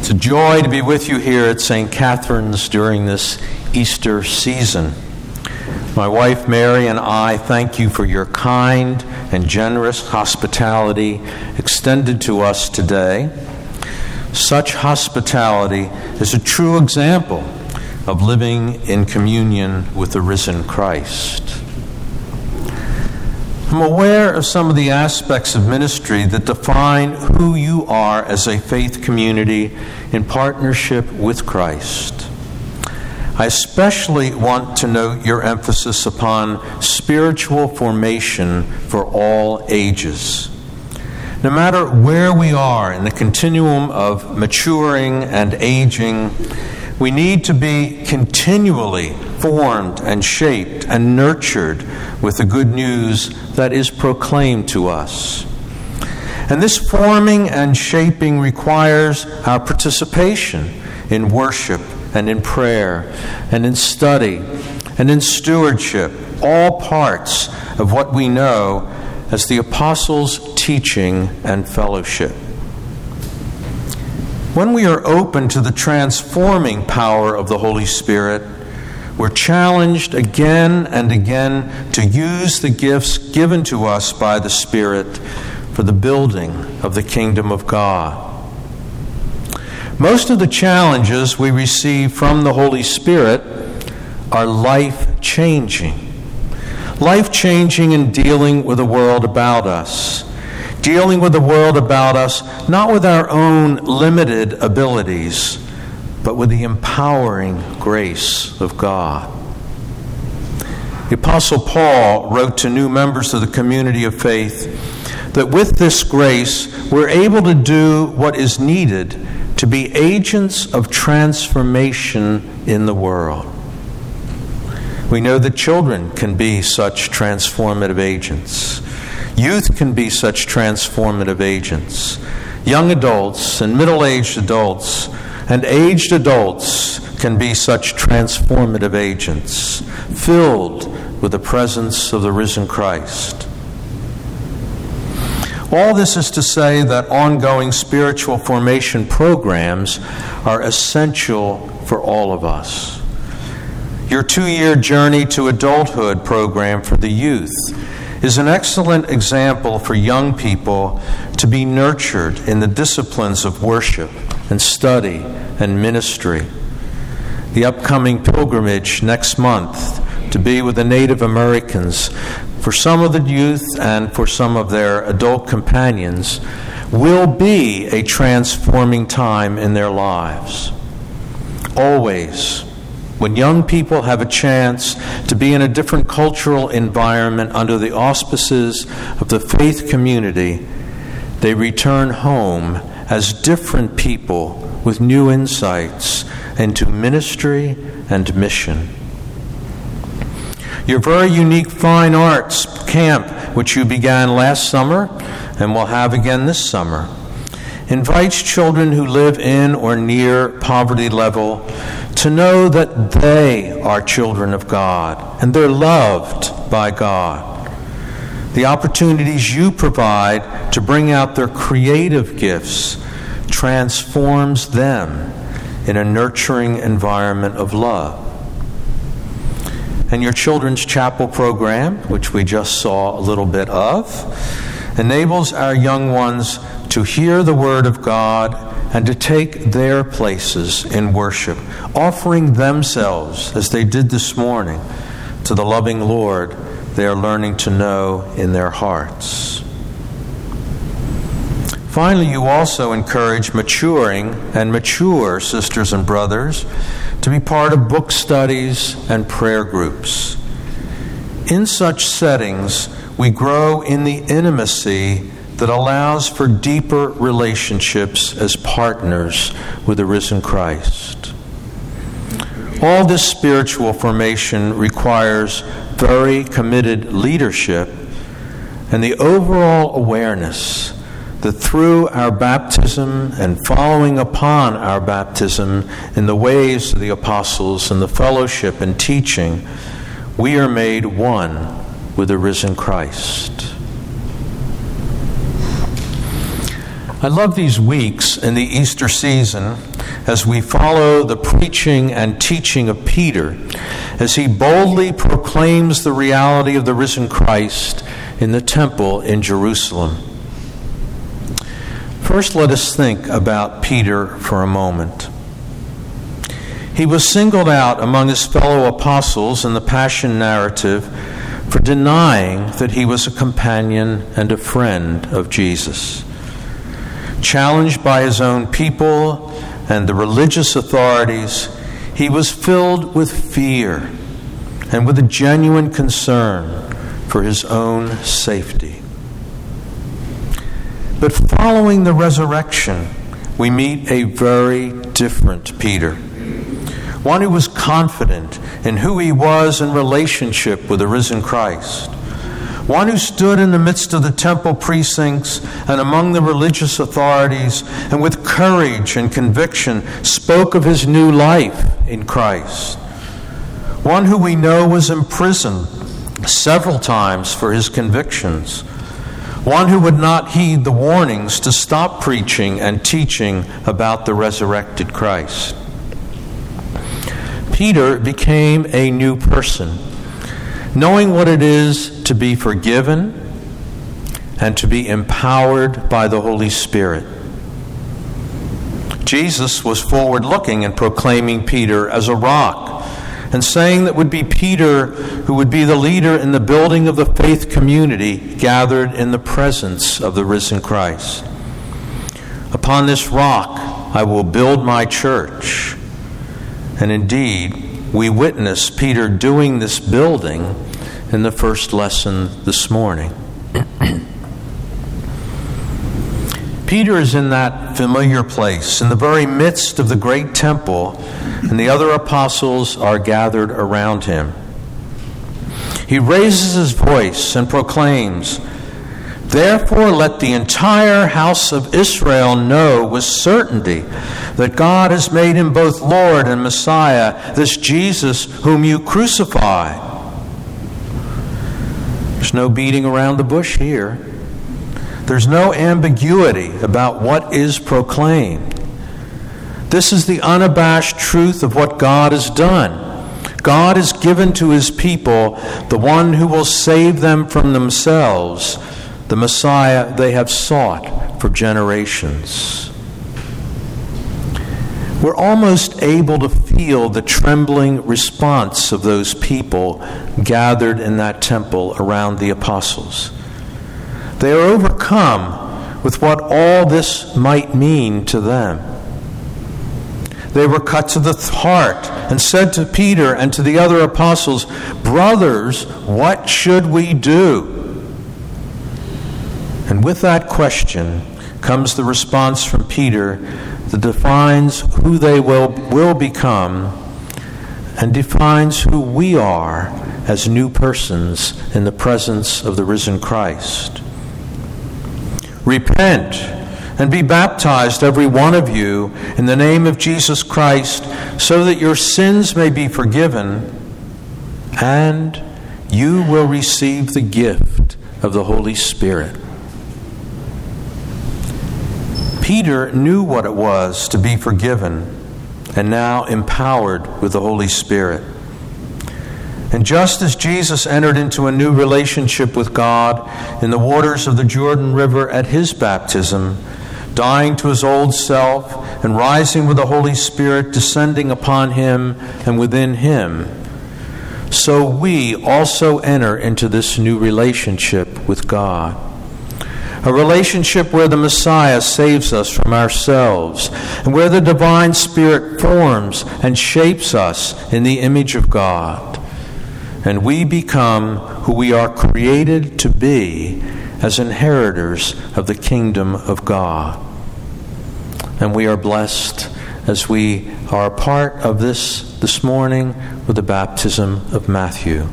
It's a joy to be with you here at St. Catherine's during this Easter season. My wife Mary and I thank you for your kind and generous hospitality extended to us today. Such hospitality is a true example of living in communion with the risen Christ. I'm aware of some of the aspects of ministry that define who you are as a faith community in partnership with Christ. I especially want to note your emphasis upon spiritual formation for all ages. No matter where we are in the continuum of maturing and aging, we need to be continually formed and shaped and nurtured with the good news that is proclaimed to us. And this forming and shaping requires our participation in worship and in prayer and in study and in stewardship, all parts of what we know as the apostles' teaching and fellowship. When we are open to the transforming power of the Holy Spirit, we're challenged again and again to use the gifts given to us by the Spirit for the building of the kingdom of God. Most of the challenges we receive from the Holy Spirit are life-changing. Life-changing in dealing with the world about us. Dealing with the world about us, not with our own limited abilities, but with the empowering grace of God. The Apostle Paul wrote to new members of the community of faith that with this grace, we're able to do what is needed to be agents of transformation in the world. We know that children can be such transformative agents. Youth can be such transformative agents. Young adults and middle-aged adults and aged adults can be such transformative agents, filled with the presence of the risen Christ. All this is to say that ongoing spiritual formation programs are essential for all of us. Your 2-year Journey to Adulthood program for the youth is an excellent example for young people to be nurtured in the disciplines of worship and study and ministry. The upcoming pilgrimage next month to be with the Native Americans for some of the youth and for some of their adult companions will be a transforming time in their lives. Always, when young people have a chance to be in a different cultural environment under the auspices of the faith community, they return home as different people with new insights into ministry and mission. Your very unique fine arts camp, which you began last summer and will have again this summer, invites children who live in or near poverty level to know that they are children of God and they're loved by God. The opportunities you provide to bring out their creative gifts transforms them in a nurturing environment of love. And your children's chapel program, which we just saw a little bit of, enables our young ones to hear the Word of God and to take their places in worship, offering themselves, as they did this morning, to the loving Lord they are learning to know in their hearts. Finally, you also encourage maturing and mature sisters and brothers to be part of book studies and prayer groups. In such settings, we grow in the intimacy that allows for deeper relationships as partners with the risen Christ. All this spiritual formation requires very committed leadership and the overall awareness that through our baptism and following upon our baptism in the ways of the apostles and the fellowship and teaching, we are made one with the risen Christ. I love these weeks in the Easter season as we follow the preaching and teaching of Peter as he boldly proclaims the reality of the risen Christ in the temple in Jerusalem. First, let us think about Peter for a moment. He was singled out among his fellow apostles in the Passion narrative for denying that he was a companion and a friend of Jesus. Challenged by his own people and the religious authorities, he was filled with fear and with a genuine concern for his own safety. But following the resurrection, we meet a very different Peter, one who was confident in who he was in relationship with the risen Christ, one who stood in the midst of the temple precincts and among the religious authorities and with courage and conviction spoke of his new life in Christ, one who we know was imprisoned several times for his convictions, one who would not heed the warnings to stop preaching and teaching about the resurrected Christ. Peter became a new person, knowing what it is to be forgiven and to be empowered by the Holy Spirit. Jesus was forward-looking and proclaiming Peter as a rock, and saying that would be Peter who would be the leader in the building of the faith community gathered in the presence of the risen Christ. Upon this rock I will build my church. And indeed, we witness Peter doing this building in the first lesson this morning. Peter is in that familiar place, in the very midst of the great temple, and the other apostles are gathered around him. He raises his voice and proclaims, "Therefore let the entire house of Israel know with certainty that God has made him both Lord and Messiah, this Jesus whom you crucified." There's no beating around the bush here. There's no ambiguity about what is proclaimed. This is the unabashed truth of what God has done. God has given to his people the one who will save them from themselves, the Messiah they have sought for generations. We're almost able to feel the trembling response of those people gathered in that temple around the apostles. They are overcome with what all this might mean to them. They were cut to the heart and said to Peter and to the other apostles, "Brothers, what should we do?" And with that question comes the response from Peter that defines who they will become and defines who we are as new persons in the presence of the risen Christ. "Repent and be baptized, every one of you, in the name of Jesus Christ, so that your sins may be forgiven, and you will receive the gift of the Holy Spirit." Peter knew what it was to be forgiven and now empowered with the Holy Spirit. And just as Jesus entered into a new relationship with God in the waters of the Jordan River at his baptism, dying to his old self and rising with the Holy Spirit descending upon him and within him, so we also enter into this new relationship with God. A relationship where the Messiah saves us from ourselves and where the divine Spirit forms and shapes us in the image of God. And we become who we are created to be as inheritors of the kingdom of God. And we are blessed as we are a part of this morning with the baptism of Matthew.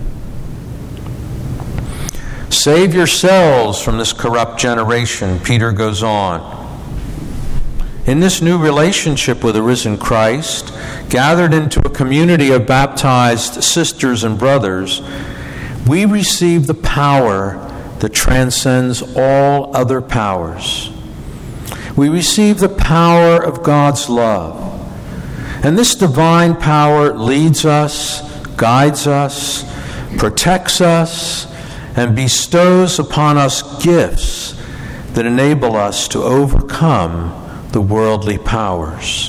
"Save yourselves from this corrupt generation," Peter goes on. In this new relationship with the risen Christ, gathered into a community of baptized sisters and brothers, we receive the power that transcends all other powers. We receive the power of God's love, And this divine power leads us, guides us, protects us, and bestows upon us gifts that enable us to overcome the worldly powers.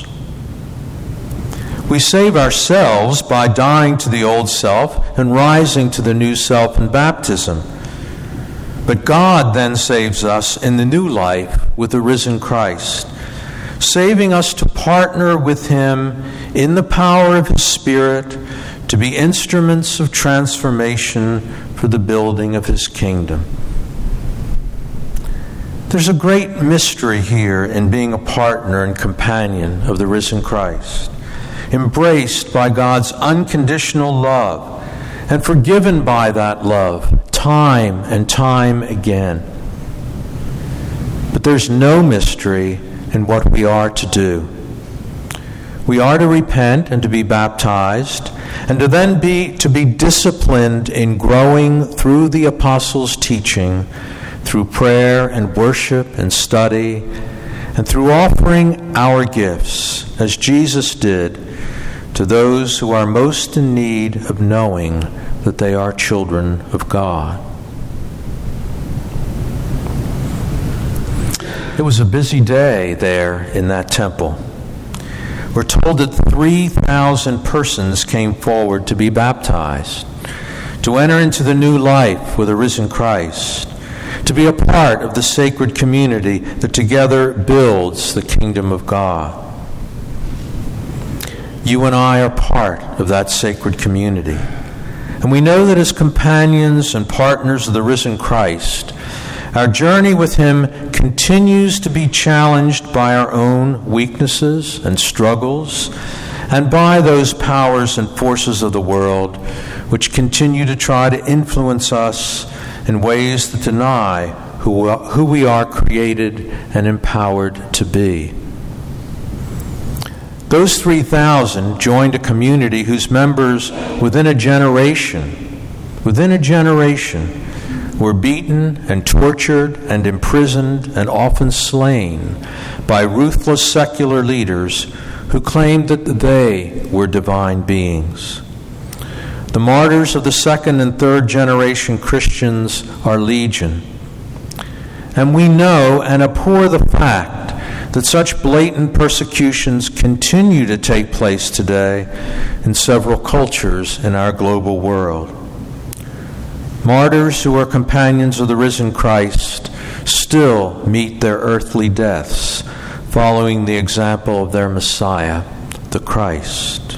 We save ourselves by dying to the old self and rising to the new self in baptism. But God then saves us in the new life with the risen Christ, saving us to partner with Him in the power of His Spirit to be instruments of transformation for the building of His kingdom. There's a great mystery here in being a partner and companion of the risen Christ, embraced by God's unconditional love and forgiven by that love time and time again. But there's no mystery in what we are to do. We are to repent and to be baptized, and to then be disciplined in growing through the apostles' teaching, through prayer and worship and study, and through offering our gifts, as Jesus did, to those who are most in need of knowing that they are children of God. It was a busy day there in that temple. We're told that 3,000 persons came forward to be baptized, to enter into the new life with a risen Christ, to be a part of the sacred community that together builds the kingdom of God. You and I are part of that sacred community. And we know that as companions and partners of the risen Christ, our journey with Him continues to be challenged by our own weaknesses and struggles, and by those powers and forces of the world which continue to try to influence us in ways that deny who we are created and empowered to be. Those 3,000 joined a community whose members within a generation, were beaten and tortured and imprisoned and often slain by ruthless secular leaders who claimed that they were divine beings. The martyrs of the second and third generation Christians are legion. And we know and abhor the fact that such blatant persecutions continue to take place today in several cultures in our global world. Martyrs who are companions of the risen Christ still meet their earthly deaths, following the example of their Messiah, the Christ.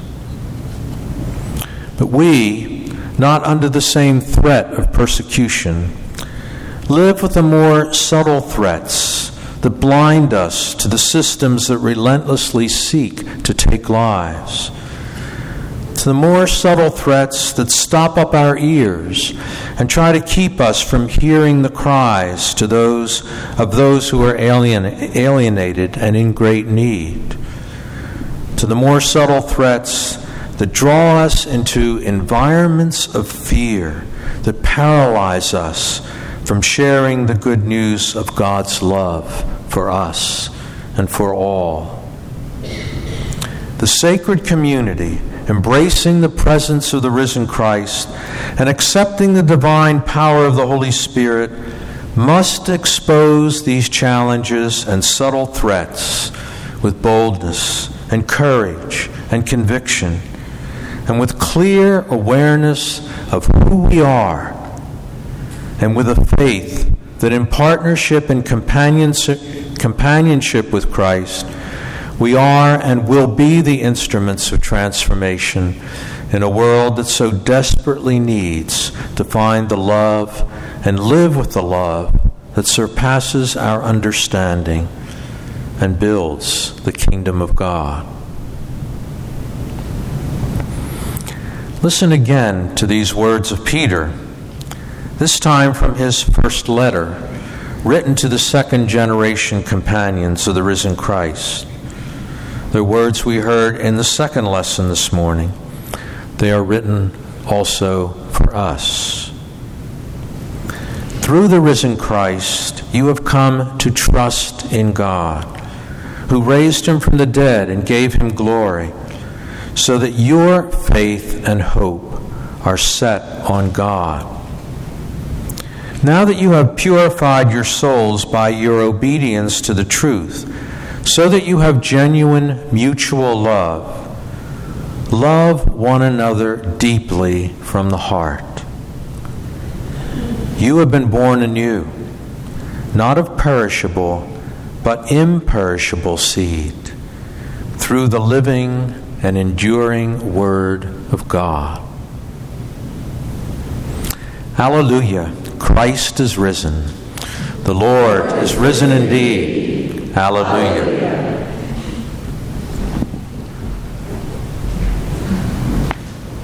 But we, not under the same threat of persecution, live with the more subtle threats that blind us to the systems that relentlessly seek to take lives, to the more subtle threats that stop up our ears and try to keep us from hearing the cries to those who are alienated and in great need, to the more subtle threats that draw us into environments of fear that paralyze us from sharing the good news of God's love for us and for all. The sacred community, embracing the presence of the risen Christ and accepting the divine power of the Holy Spirit, must expose these challenges and subtle threats with boldness and courage and conviction, and with clear awareness of who we are, and with a faith that in partnership and companionship with Christ, we are and will be the instruments of transformation in a world that so desperately needs to find the love and live with the love that surpasses our understanding and builds the kingdom of God. Listen again to these words of Peter, this time from his first letter, written to the second generation companions of the risen Christ. The words we heard in the second lesson this morning, they are written also for us. Through the risen Christ, you have come to trust in God, who raised him from the dead and gave him glory, so that your faith and hope are set on God. Now that you have purified your souls by your obedience to the truth, so that you have genuine mutual love, love one another deeply from the heart. You have been born anew, not of perishable, but imperishable seed, through the living and enduring Word of God. Hallelujah! Christ is risen. The Lord is risen indeed. Hallelujah!